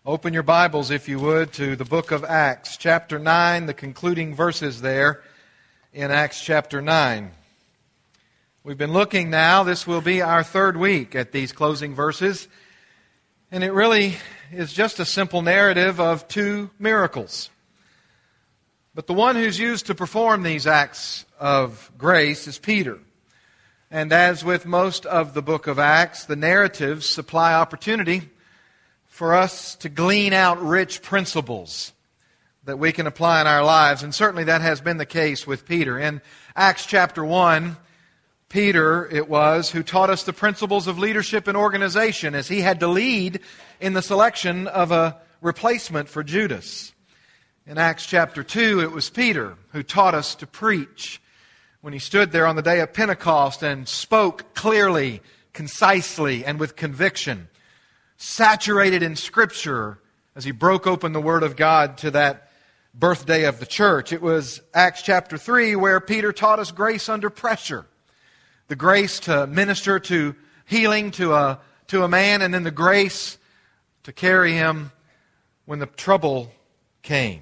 Open your Bibles, if you would, to the book of Acts, chapter 9, the concluding verses there in Acts chapter 9. We've been looking now, this will be our third week at these closing verses, and it really is just a simple narrative of two miracles. But the one who's used to perform these acts of grace is Peter. And as with most of the book of Acts, the narratives supply opportunity for us to glean out rich principles that we can apply in our lives. And certainly that has been the case with Peter. In Acts chapter 1, Peter, it was, who taught us the principles of leadership and organization as he had to lead in the selection of a replacement for Judas. In Acts chapter 2, it was Peter who taught us to preach when he stood there on the day of Pentecost and spoke clearly, concisely, and with conviction, saturated in Scripture as he broke open the Word of God to that birthday of the church. It was Acts chapter 3 where Peter taught us grace under pressure. The grace to minister to healing to a man, and then the grace to carry him when the trouble came.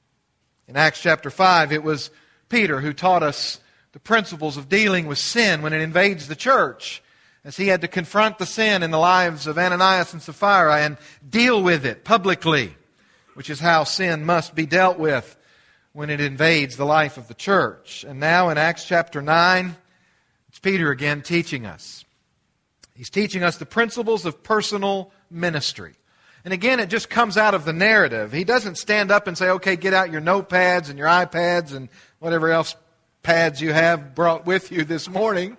In Acts chapter 5, it was Peter who taught us the principles of dealing with sin when it invades the church, as he had to confront the sin in the lives of Ananias and Sapphira and deal with it publicly, which is how sin must be dealt with when it invades the life of the church. And now in Acts chapter 9, it's Peter again teaching us. He's teaching us the principles of personal ministry. And again, it just comes out of the narrative. He doesn't stand up and say, okay, get out your notepads and your iPads and whatever else pads you have brought with you this morning,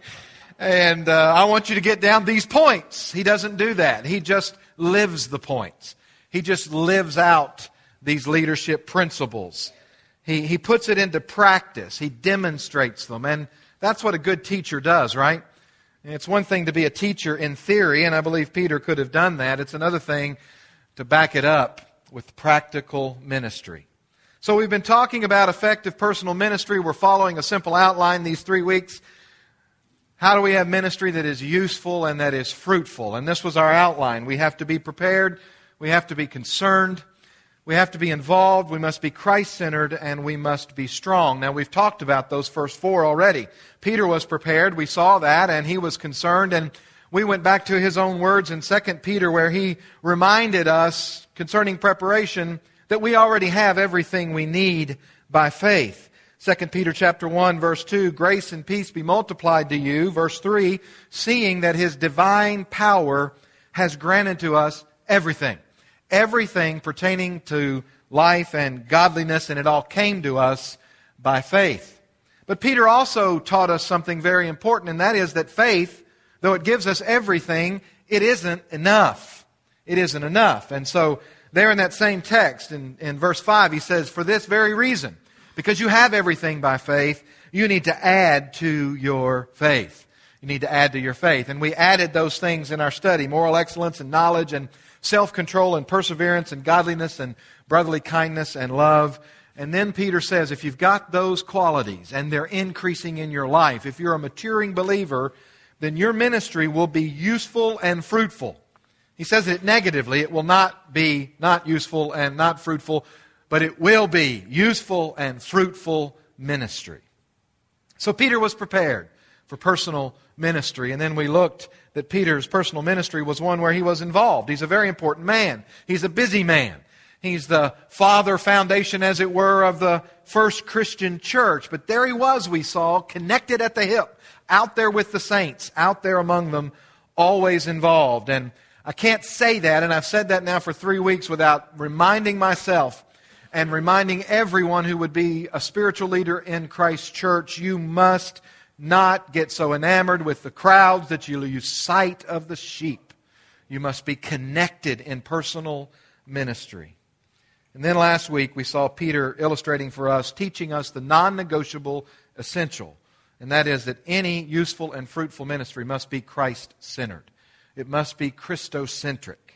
and I want you to get down these points. He doesn't do that. He just lives the points. He just lives out these leadership principles. He puts it into practice. He demonstrates them. And that's what a good teacher does, right? And it's one thing to be a teacher in theory, and I believe Peter could have done that. It's another thing to back it up with practical ministry. So we've been talking about effective personal ministry. We're following a simple outline these 3 weeks. How do we have ministry that is useful and that is fruitful? And this was our outline. We have to be prepared. We have to be concerned. We have to be involved. We must be Christ-centered, and we must be strong. Now, we've talked about those first four already. Peter was prepared. We saw that, and he was concerned. And we went back to his own words in 2 Peter where he reminded us concerning preparation that we already have everything we need by faith. 2 Peter chapter 1, verse 2, grace and peace be multiplied to you. Verse 3, seeing that His divine power has granted to us everything. Everything pertaining to life and godliness, and it all came to us by faith. But Peter also taught us something very important, and that is that faith, though it gives us everything, it isn't enough. It isn't enough. And so there in that same text, in verse 5, he says, for this very reason, because you have everything by faith, you need to add to your faith. You need to add to your faith. And we added those things in our study, moral excellence and knowledge and self-control and perseverance and godliness and brotherly kindness and love. And then Peter says, if you've got those qualities and they're increasing in your life, if you're a maturing believer, then your ministry will be useful and fruitful. He says it negatively. It will not be not useful and not fruitful, but it will be useful and fruitful ministry. So Peter was prepared for personal ministry. And then we looked that Peter's personal ministry was one where he was involved. He's a very important man. He's a busy man. He's the father foundation, as it were, of the first Christian church. But there he was, we saw, connected at the hip, out there with the saints, out there among them, always involved. And I can't say that, and I've said that now for 3 weeks without reminding myself and reminding everyone who would be a spiritual leader in Christ's church, you must not get so enamored with the crowds that you lose sight of the sheep. You must be connected in personal ministry. And then last week we saw Peter illustrating for us, teaching us the non-negotiable essential, and that is that any useful and fruitful ministry must be Christ-centered. It must be Christocentric.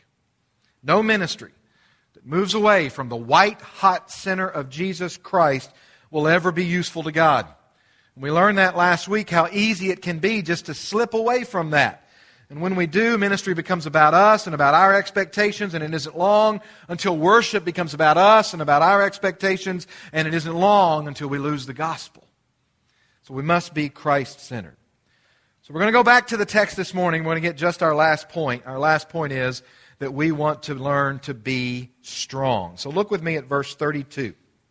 No ministry that moves away from the white-hot center of Jesus Christ will ever be useful to God. And we learned that last week, how easy it can be just to slip away from that. And when we do, ministry becomes about us and about our expectations, and it isn't long until worship becomes about us and about our expectations, and it isn't long until we lose the gospel. So we must be Christ-centered. So we're going to go back to the text this morning. We're going to get just our last point. Our last point is that we want to learn to be strong. So look with me at verse 32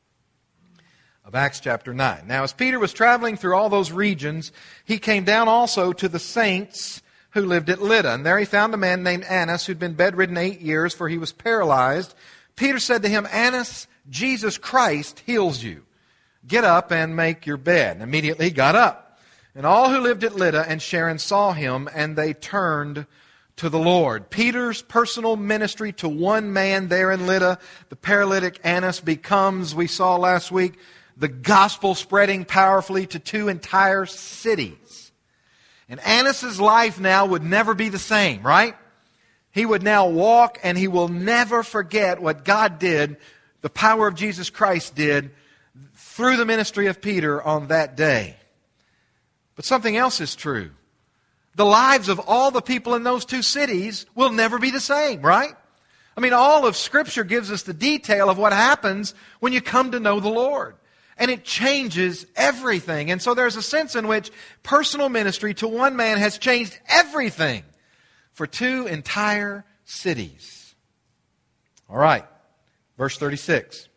of Acts chapter 9. Now, as Peter was traveling through all those regions, he came down also to the saints who lived at Lydda. And there he found a man named Annas who'd been bedridden 8 years, for he was paralyzed. Peter said to him, "Annas, Jesus Christ heals you. Get up and make your bed." And immediately he got up. And all who lived at Lydda and Sharon saw him, and they turned to the Lord. Peter's personal ministry to one man there in Lydda, the paralytic Annas, becomes, we saw last week, the gospel spreading powerfully to 2 entire cities. And Annas' life now would never be the same, right? He would now walk, and he will never forget what God did, the power of Jesus Christ did, through the ministry of Peter on that day. But something else is true. The lives of all the people in those 2 cities will never be the same, right? I mean, all of Scripture gives us the detail of what happens when you come to know the Lord. And it changes everything. And so there's a sense in which personal ministry to one man has changed everything for 2 entire cities. All right, verse 36.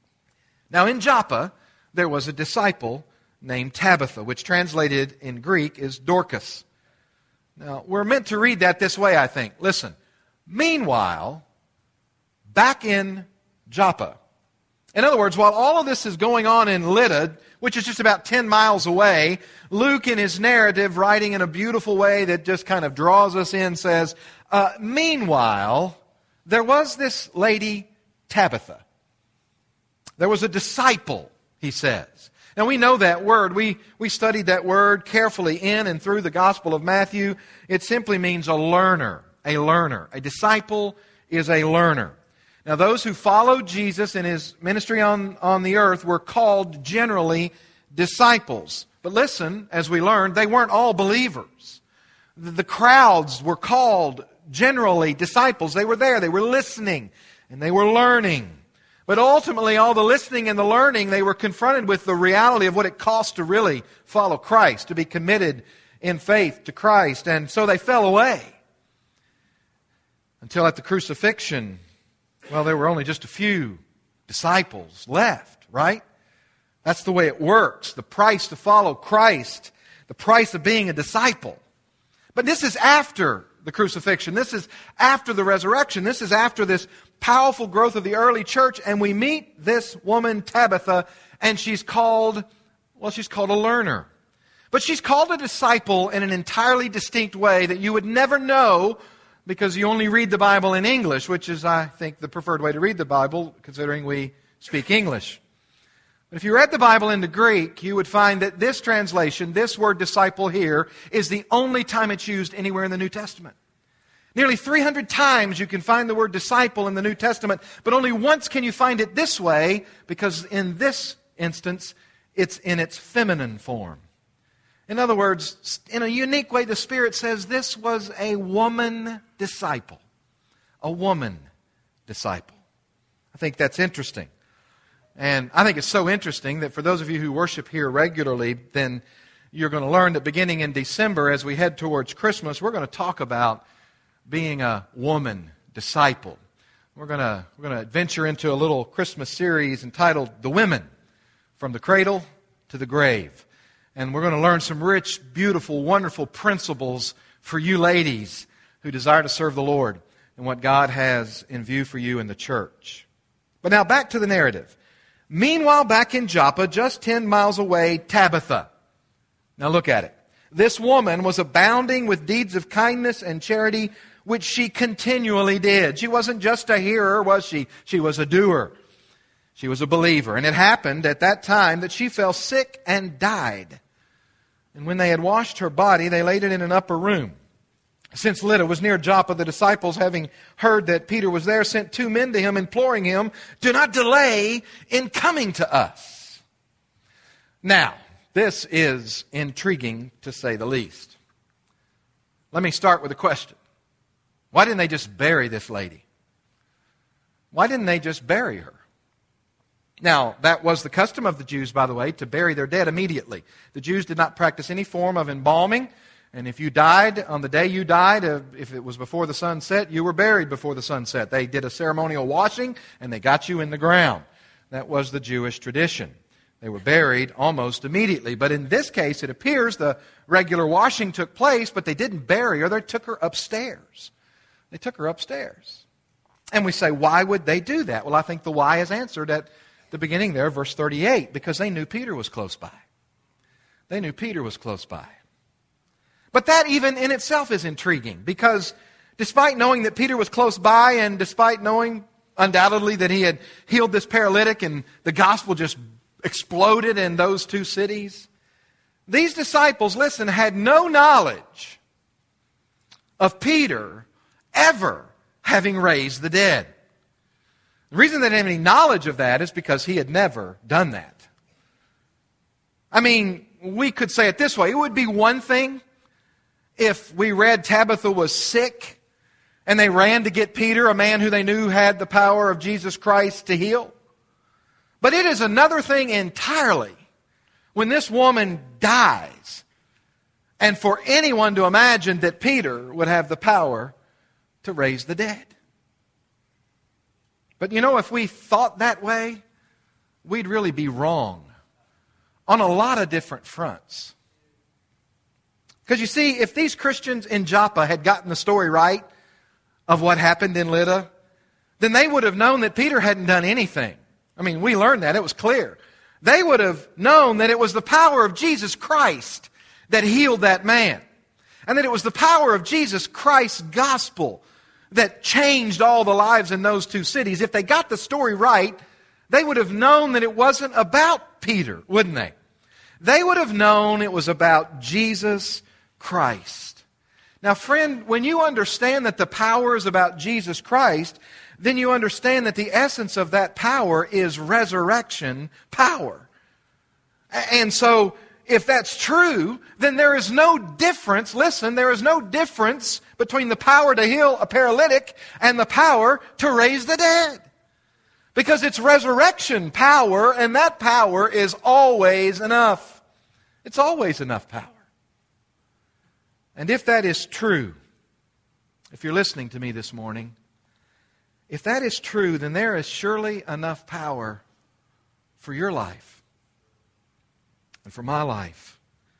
Now in Joppa, there was a disciple named Tabitha, which translated in Greek is Dorcas. Now, we're meant to read that this way, I think. Listen. Meanwhile, back in Joppa. In other words, while all of this is going on in Lydda, which is just about 10 miles away, Luke in his narrative, writing in a beautiful way that just kind of draws us in, says, meanwhile, there was this lady Tabitha. There was a disciple, he says. Now we know that word. We studied that word carefully in and through the Gospel of Matthew. It simply means a learner, a learner. A disciple is a learner. Now those who followed Jesus in his ministry on the earth were called generally disciples. But listen, as we learned, they weren't all believers. The crowds were called generally disciples. They were there, they were listening, and they were learning. But ultimately, all the listening and the learning, they were confronted with the reality of what it costs to really follow Christ, to be committed in faith to Christ. And so they fell away. Until at the crucifixion, well, there were only just a few disciples left, right? That's the way it works. The price to follow Christ, the price of being a disciple. But this is after the crucifixion. This is after the resurrection. This is after this powerful growth of the early church, and we meet this woman Tabitha, and she's called a learner. But she's called a disciple in an entirely distinct way that you would never know because you only read the Bible in English, which is, I think, the preferred way to read the Bible, considering we speak English. But if you read the Bible into Greek, you would find that this translation, this word disciple here, is the only time it's used anywhere in the New Testament. Nearly 300 times you can find the word disciple in the New Testament, but only once can you find it this way, because in this instance, it's in its feminine form. In other words, in a unique way, the Spirit says this was a woman disciple. A woman disciple. I think that's interesting. And I think it's so interesting that for those of you who worship here regularly, then you're going to learn that beginning in December, as we head towards Christmas, we're going to talk about being a woman disciple. We're going to venture into a little Christmas series entitled The Women, From the Cradle to the Grave. And we're going to learn some rich, beautiful, wonderful principles for you ladies who desire to serve the Lord and what God has in view for you in the church. But now back to the narrative. Meanwhile, back in Joppa, just 10 miles away, Tabitha. Now look at it. This woman was abounding with deeds of kindness and charity, which she continually did. She wasn't just a hearer, was she? She was a doer. She was a believer. And it happened at that time that she fell sick and died. And when they had washed her body, they laid it in an upper room. Since Lydda was near Joppa, the disciples, having heard that Peter was there, sent 2 men to him, imploring him, "Do not delay in coming to us." Now, this is intriguing to say the least. Let me start with a question. Why didn't they just bury this lady? Why didn't they just bury her? Now, that was the custom of the Jews, by the way, to bury their dead immediately. The Jews did not practice any form of embalming. And if you died, on the day you died, if it was before the sun set, you were buried before the sun set. They did a ceremonial washing, and they got you in the ground. That was the Jewish tradition. They were buried almost immediately. But in this case, it appears the regular washing took place, but they didn't bury her. They took her upstairs. They took her upstairs. And we say, why would they do that? Well, I think the why is answered at the beginning there, verse 38, because they knew Peter was close by. They knew Peter was close by. But that even in itself is intriguing, because despite knowing that Peter was close by, and despite knowing undoubtedly that he had healed this paralytic and the gospel just exploded in those two cities, these disciples, listen, had no knowledge of Peter ever having raised the dead. The reason they didn't have any knowledge of that is because he had never done that. I mean, we could say it this way. It would be one thing if we read Tabitha was sick and they ran to get Peter, a man who they knew had the power of Jesus Christ to heal. But it is another thing entirely when this woman dies and for anyone to imagine that Peter would have the power to raise the dead. But you know, if we thought that way, we'd really be wrong on a lot of different fronts. Because you see, if these Christians in Joppa had gotten the story right of what happened in Lydda, then they would have known that Peter hadn't done anything. I mean, we learned that. It was clear. They would have known that it was the power of Jesus Christ that healed that man. And that it was the power of Jesus Christ's gospel that changed all the lives in those two cities. If they got the story right, they would have known that it wasn't about Peter, wouldn't they? They would have known it was about Jesus Christ. Now, friend, when you understand that the power is about Jesus Christ, then you understand that the essence of that power is resurrection power. And so, if that's true, then there is no difference, listen, there is no difference between the power to heal a paralytic and the power to raise the dead. Because it's resurrection power, and that power is always enough. It's always enough power. And if that is true, if you're listening to me this morning, if that is true, then there is surely enough power for your life and for my life,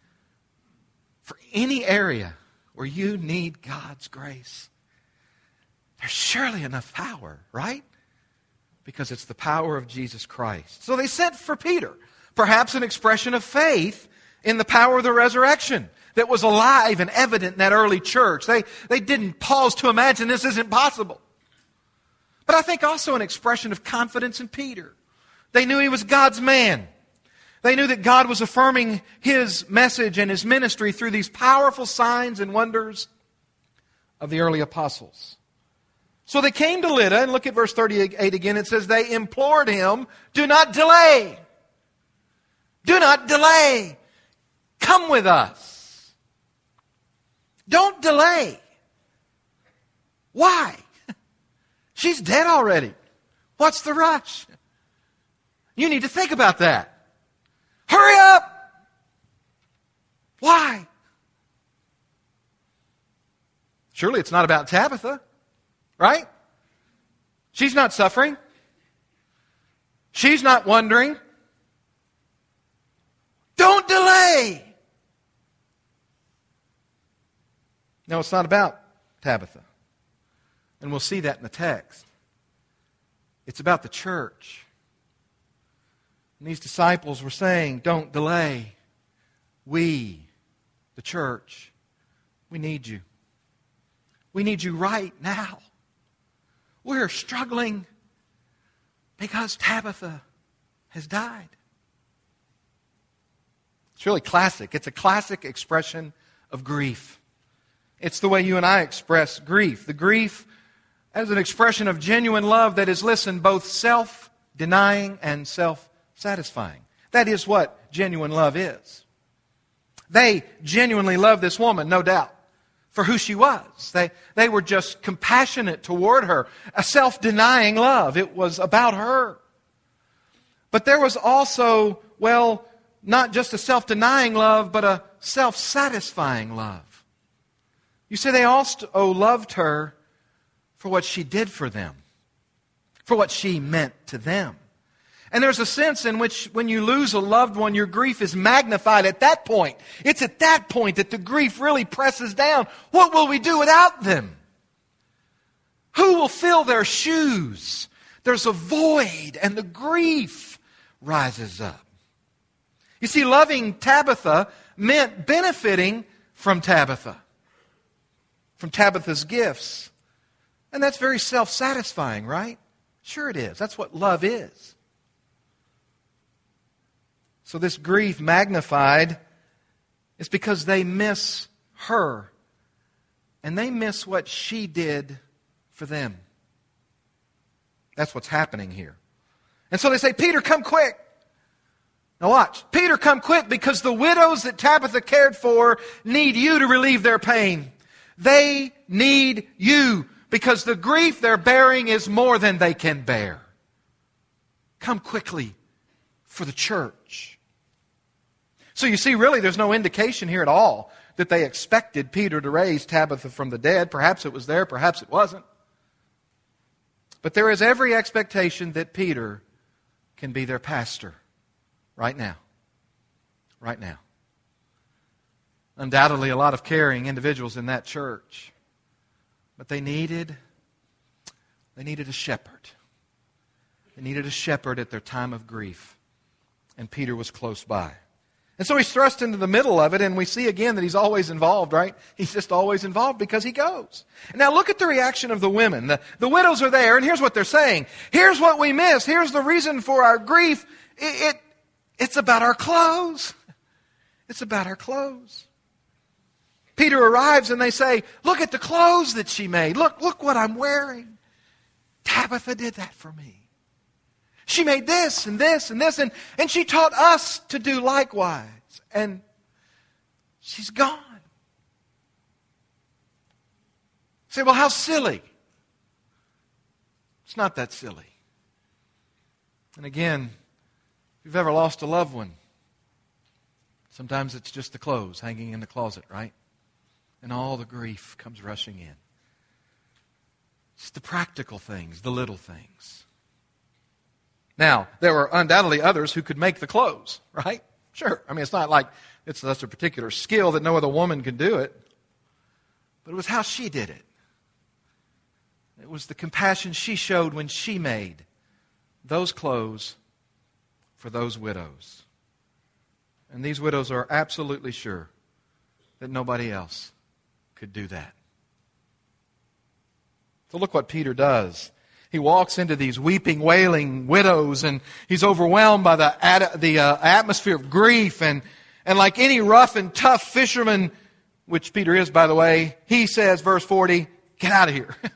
for any area where you need God's grace. There's surely enough power, right? Because it's the power of Jesus Christ. So they sent for Peter, perhaps an expression of faith in the power of the resurrection that was alive and evident in that early church. They didn't pause to imagine this isn't possible. But I think also an expression of confidence in Peter. They knew he was God's man. They knew that God was affirming His message and His ministry through these powerful signs and wonders of the early apostles. So they came to Lydda, and look at verse 38 again. It says, they implored him, do not delay. Do not delay. Come with us. Don't delay. Why? She's dead already. What's the rush? You need to think about that. Hurry up! Why? Surely it's not about Tabitha, right? She's not suffering. She's not wondering. Don't delay! No, it's not about Tabitha. And we'll see that in the text. It's about the church. And these disciples were saying, don't delay. We, the church, we need you. We need you right now. We're struggling because Tabitha has died. It's really classic. It's a classic expression of grief. It's the way you and I express grief. The grief as an expression of genuine love that is, listen, both self-denying and self-satisfying. That is what genuine love is. They genuinely love this woman, no doubt. for who she was. They were just compassionate toward her, a self-denying love. It was about her. But there was also, not just a self-denying love, but a self-satisfying love. You see, they also loved her for what she did for them, for what she meant to them. And there's a sense in which when you lose a loved one, your grief is magnified at that point. It's at that point that the grief really presses down. What will we do without them? Who will fill their shoes? There's a void, and the grief rises up. You see, loving Tabitha meant benefiting from Tabitha, from Tabitha's gifts. And that's very self-satisfying, right? Sure it is. That's what love is. So this grief magnified is because they miss her. And they miss what she did for them. That's what's happening here. And so they say, Peter, come quick. Now watch. Peter, come quick, because the widows that Tabitha cared for need you to relieve their pain. They need you, because the grief they're bearing is more than they can bear. Come quickly for the church. So you see, really, there's no indication here at all that they expected Peter to raise Tabitha from the dead. Perhaps it was there, perhaps it wasn't. But there is every expectation that Peter can be their pastor right now. Right now. Undoubtedly a lot of caring individuals in that church. But they needed a shepherd. They needed a shepherd at their time of grief. And Peter was close by. And so he's thrust into the middle of it, and we see again that he's always involved, right? He's just always involved because he goes. And now look at the reaction of the women. The widows are there, and here's what they're saying. Here's what we miss. Here's the reason for our grief. It's about our clothes. It's about our clothes. Peter arrives, and they say, look at the clothes that she made. Look what I'm wearing. Tabitha did that for me. She made this and this and this, and she taught us to do likewise. And she's gone. Say, well, how silly. It's not that silly. And again, if you've ever lost a loved one, sometimes it's just the clothes hanging in the closet, right? And all the grief comes rushing in. It's the practical things, the little things. Now, there were undoubtedly others who could make the clothes, right? Sure. I mean, it's not like that's a particular skill that no other woman could do it. But it was how she did it. It was the compassion she showed when she made those clothes for those widows. And these widows are absolutely sure that nobody else could do that. So look what Peter does. He walks into these weeping, wailing widows, and he's overwhelmed by the atmosphere of grief. And like any rough and tough fisherman, which Peter is, by the way, he says, verse 40, get out of here.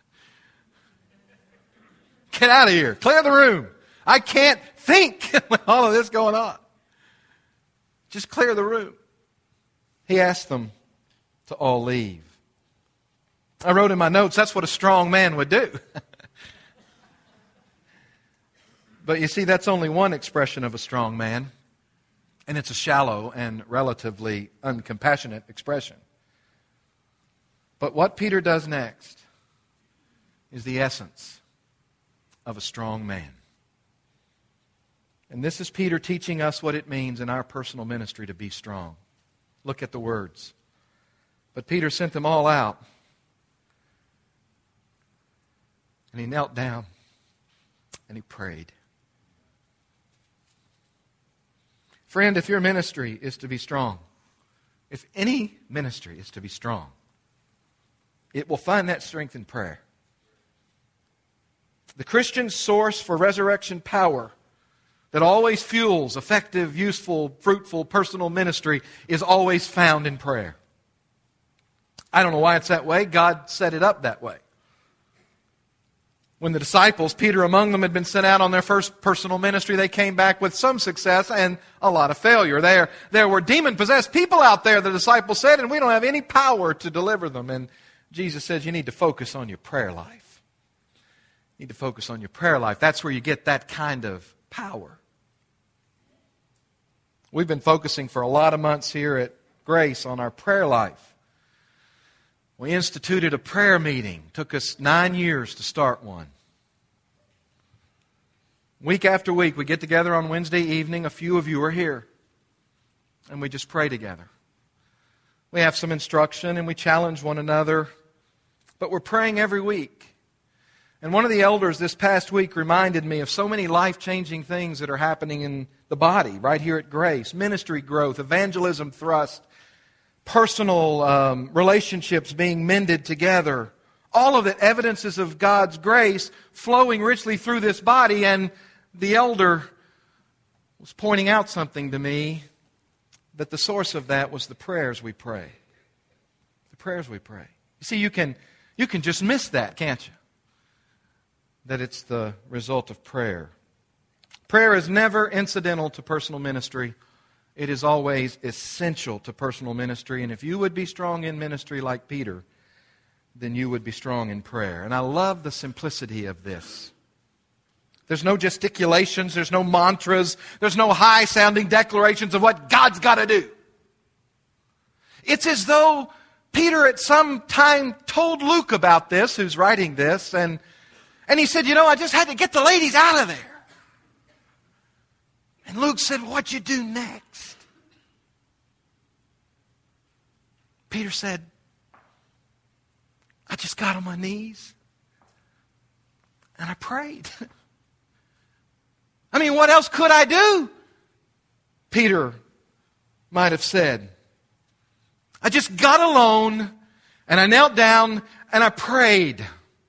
Get out of here. Clear the room. I can't think with all of this going on. Just clear the room. He asked them to all leave. I wrote in my notes, that's what a strong man would do. But you see, that's only one expression of a strong man. And it's a shallow and relatively uncompassionate expression. But what Peter does next is the essence of a strong man. And this is Peter teaching us what it means in our personal ministry to be strong. Look at the words. But Peter sent them all out. And he knelt down and he prayed. Friend, if your ministry is to be strong, if any ministry is to be strong, it will find that strength in prayer. The Christian source for resurrection power that always fuels effective, useful, fruitful personal ministry is always found in prayer. I don't know why it's that way. God set it up that way. When the disciples, Peter among them, had been sent out on their first personal ministry, they came back with some success and a lot of failure. There were demon-possessed people out there, the disciples said, and we don't have any power to deliver them. And Jesus says you need to focus on your prayer life. You need to focus on your prayer life. That's where you get that kind of power. We've been focusing for a lot of months here at Grace on our prayer life. We instituted a prayer meeting. It took us 9 years to start one. Week after week, we get together on Wednesday evening. A few of you are here. And we just pray together. We have some instruction and we challenge one another. But we're praying every week. And one of the elders this past week reminded me of so many life-changing things that are happening in the body right here at Grace. Ministry growth, evangelism thrust, personal relationships being mended together. All of it evidences of God's grace flowing richly through this body. And the elder was pointing out something to me, that the source of that was the prayers we pray. The prayers we pray. You see, you can just miss that, can't you? That it's the result of prayer. Prayer is never incidental to personal ministry. It is always essential to personal ministry. And if you would be strong in ministry like Peter, then you would be strong in prayer. And I love the simplicity of this. There's no gesticulations, there's no mantras, there's no high-sounding declarations of what God's got to do. It's as though Peter at some time told Luke about this, who's writing this, and he said, I just had to get the ladies out of there. And Luke said, what'd you do next? Peter said, I just got on my knees and I prayed. I mean, what else could I do? Peter might have said. I just got alone and I knelt down and I prayed.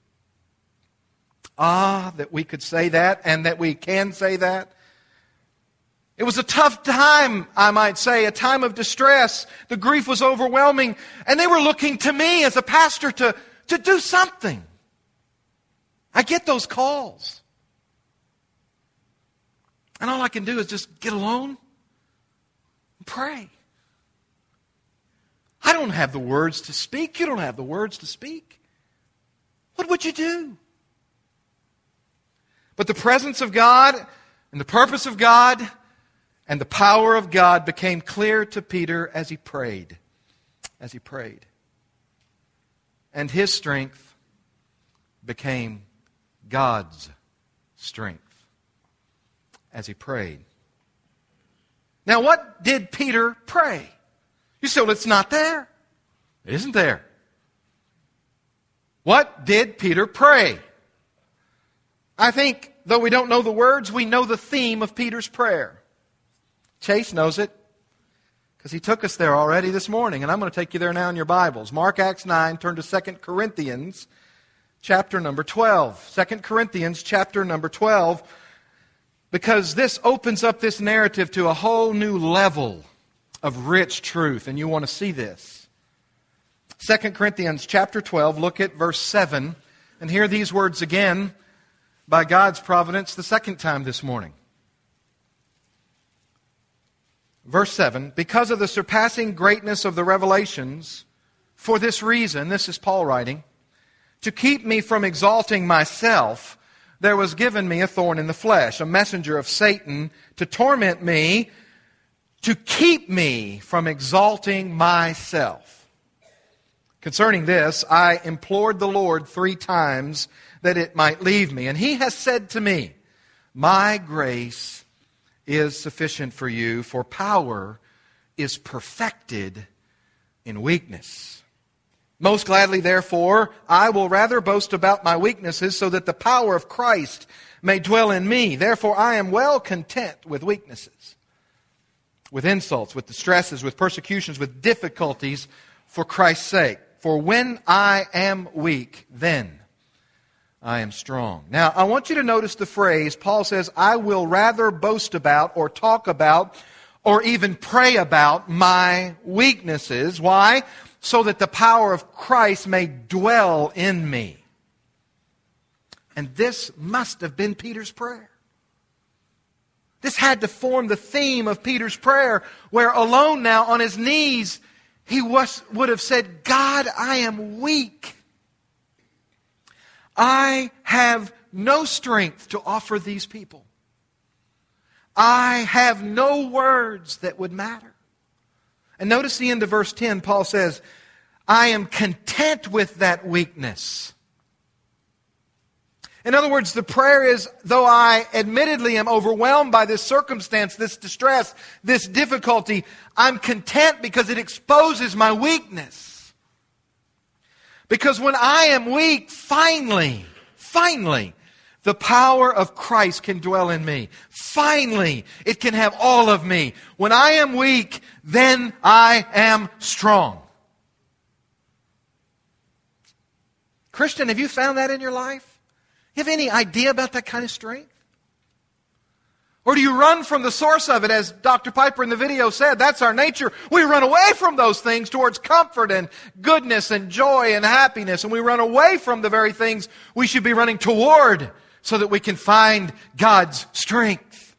Ah, that we could say that and that we can say that. It was a tough time, I might say, a time of distress. The grief was overwhelming, and they were looking to me as a pastor to do something. I get those calls. And all I can do is just get alone and pray. I don't have the words to speak. You don't have the words to speak. What would you do? But the presence of God and the purpose of God and the power of God became clear to Peter as he prayed. As he prayed. And his strength became God's strength as he prayed. Now, what did Peter pray? You say, well, it's not there. It isn't there. What did Peter pray? I think, though we don't know the words, we know the theme of Peter's prayer. Chase knows it because he took us there already this morning, and I'm going to take you there now in your Bibles. Mark, Acts 9, turn to 2 Corinthians chapter number 12. 2 Corinthians chapter number 12, because this opens up this narrative to a whole new level of rich truth, and you want to see this. 2 Corinthians chapter 12, look at verse 7, and hear these words again by God's providence the second time this morning. Verse 7, because of the surpassing greatness of the revelations, for this reason, this is Paul writing, to keep me from exalting myself, there was given me a thorn in the flesh, a messenger of Satan to torment me, to keep me from exalting myself. Concerning this, I implored the Lord 3 times that it might leave me. And he has said to me, my grace is sufficient for you, for power is perfected in weakness. Most gladly, therefore, I will rather boast about my weaknesses, so that the power of Christ may dwell in me. Therefore, I am well content with weaknesses, with insults, with distresses, with persecutions, with difficulties for Christ's sake. For when I am weak, then I am strong. Now, I want you to notice the phrase, Paul says, I will rather boast about or talk about or even pray about my weaknesses. Why? So that the power of Christ may dwell in me. And this must have been Peter's prayer. This had to form the theme of Peter's prayer, where alone now on his knees, he would have said, God, I am weak. I have no strength to offer these people. I have no words that would matter. And notice the end of verse 10, Paul says, I am content with that weakness. In other words, the prayer is, though I admittedly am overwhelmed by this circumstance, this distress, this difficulty, I'm content because it exposes my weakness. Because when I am weak, finally, the power of Christ can dwell in me. Finally, it can have all of me. When I am weak, then I am strong. Christian, have you found that in your life? You have any idea about that kind of strength? Or do you run from the source of it, as Dr. Piper in the video said? That's our nature. We run away from those things towards comfort and goodness and joy and happiness. And we run away from the very things we should be running toward so that we can find God's strength.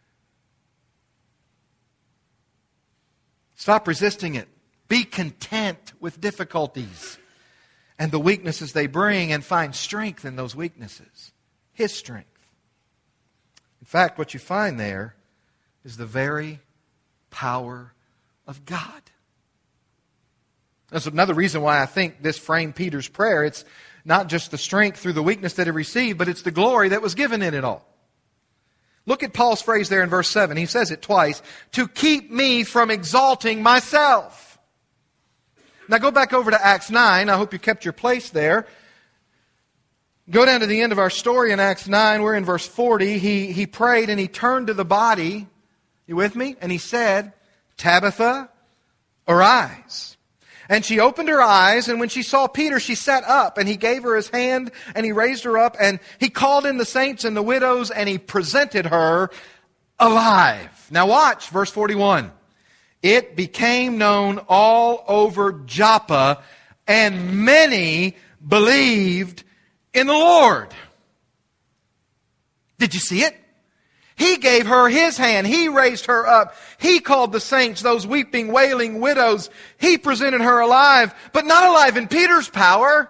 Stop resisting it. Be content with difficulties and the weaknesses they bring, and find strength in those weaknesses. His strength. In fact, what you find there is the very power of God. That's another reason why I think this framed Peter's prayer. It's not just the strength through the weakness that he received, but it's the glory that was given in it all. Look at Paul's phrase there in verse 7. He says it twice. To keep me from exalting myself. Now go back over to Acts 9. I hope you kept your place there. Go down to the end of our story in Acts 9. We're in verse 40. He prayed and he turned to the body. You with me? And he said, Tabitha, arise. And she opened her eyes, and when she saw Peter, she sat up, and he gave her his hand, and he raised her up, and he called in the saints and the widows, and he presented her alive. Now watch, verse 41. It became known all over Joppa, and many believed in the Lord. Did you see it? He gave her his hand. He raised her up. He called the saints, those weeping, wailing widows. He presented her alive, but not alive in Peter's power.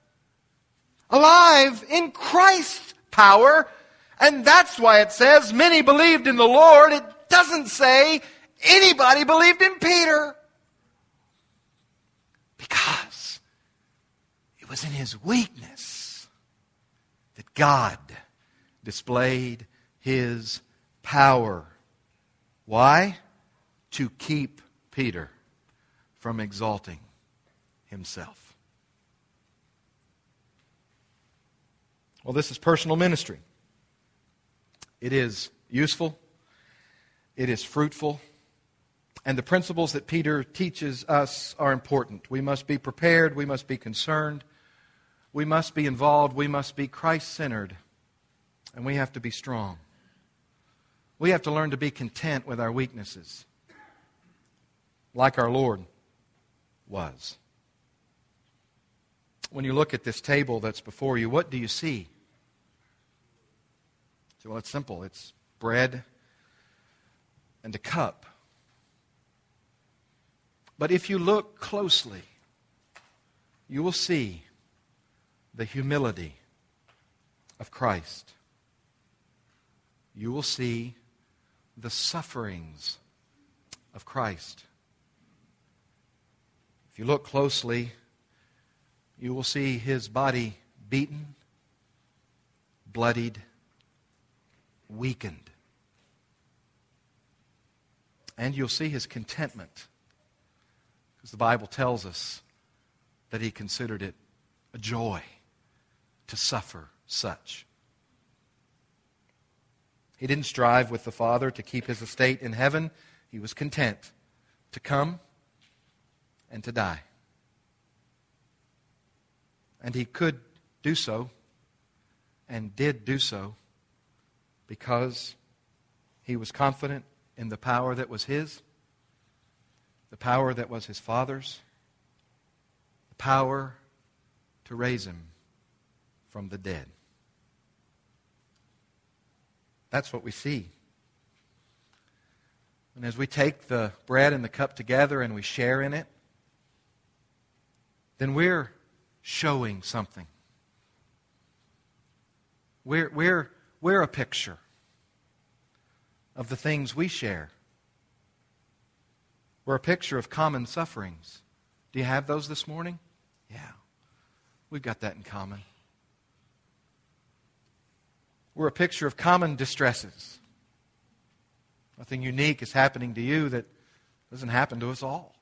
Alive in Christ's power. And that's why it says many believed in the Lord. It doesn't say anybody believed in Peter. Because it was in his weakness that God displayed his power. Why? To keep Peter from exalting himself. Well, this is personal ministry. It is useful. It is fruitful. And the principles that Peter teaches us are important. We must be prepared. We must be concerned. We must be involved. We must be Christ-centered. And we have to be strong. We have to learn to be content with our weaknesses, like our Lord was. When you look at this table that's before you, what do you see? Well, it's simple. It's bread and a cup. But if you look closely, you will see the humility of Christ. You will see the sufferings of Christ. If you look closely, you will see his body beaten, bloodied, weakened. And you'll see his contentment, because the Bible tells us that he considered it a joy to suffer such. He didn't strive with the Father to keep his estate in heaven. He was content to come and to die. And he could do so, and did do so, because he was confident in the power that was his, the power that was his Father's, the power to raise him from the dead. That's what we see. And as we take the bread and the cup together and we share in it, then we're showing something. We're a picture of the things we share. We're a picture of common sufferings. Do you have those this morning? Yeah. We've got that in common. We're a picture of common distresses. Nothing unique is happening to you that doesn't happen to us all.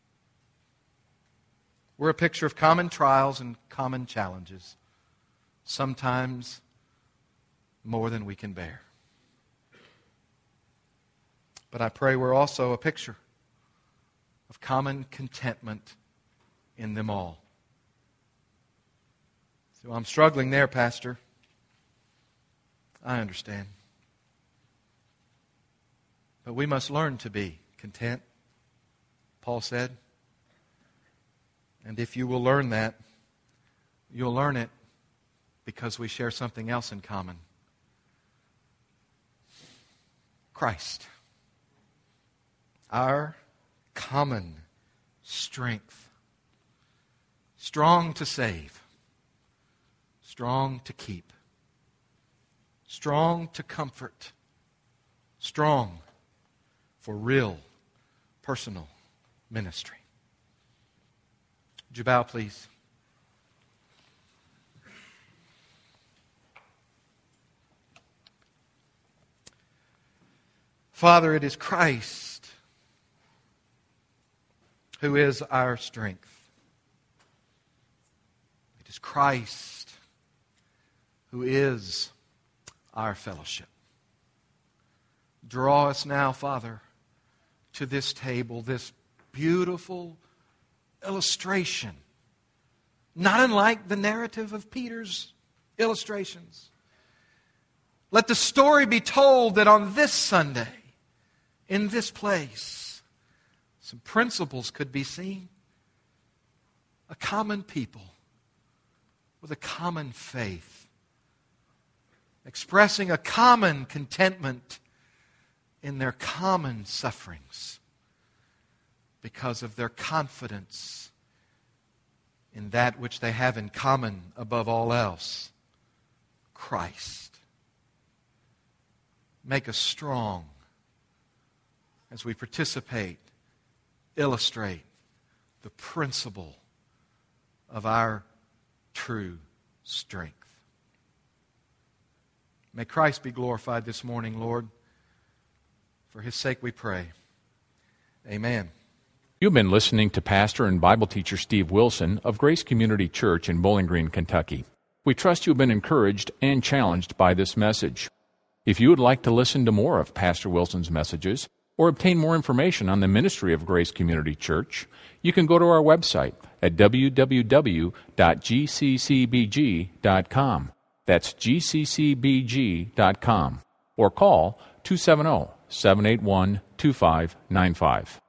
We're a picture of common trials and common challenges, sometimes more than we can bear. But I pray we're also a picture of common contentment in them all. So I'm struggling there, Pastor. I understand. But we must learn to be content, Paul said. And if you will learn that, you'll learn it because we share something else in common. Christ. Our common strength. Strong to save. Strong to keep. Strong to comfort. Strong for real, personal ministry. Would you bow, please? Father, it is Christ who is our strength. It is Christ who is our fellowship. Draw us now, Father, to this table, this beautiful illustration, not unlike the narrative of Peter's illustrations. Let the story be told that on this Sunday, in this place, some principles could be seen. A common people with a common faith, expressing a common contentment in their common sufferings because of their confidence in that which they have in common above all else, Christ. Make us strong as we participate, illustrate the principle of our true strength. May Christ be glorified this morning, Lord. For His sake we pray. Amen. You've been listening to Pastor and Bible teacher Steve Wilson of Grace Community Church in Bowling Green, Kentucky. We trust you've been encouraged and challenged by this message. If you would like to listen to more of Pastor Wilson's messages or obtain more information on the ministry of Grace Community Church, you can go to our website at www.gccbg.com. That's gccbg.com. Or call 270-781-2595.